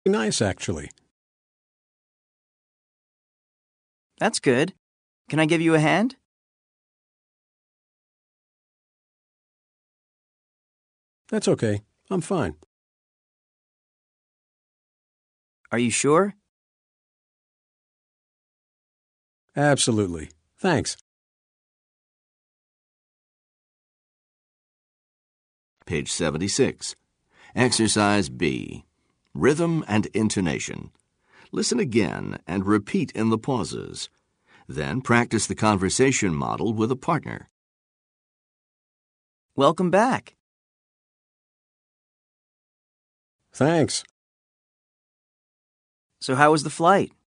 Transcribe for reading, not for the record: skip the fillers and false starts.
Nice, actually. That's good. Can I give you a hand? That's okay. I'm fine. Are you sure? Absolutely. Thanks. Page 76. Exercise B. Rhythm and intonation. Listen again and repeat in the pauses. Then practice the conversation model with a partner. Welcome back. Thanks. So how was the flight?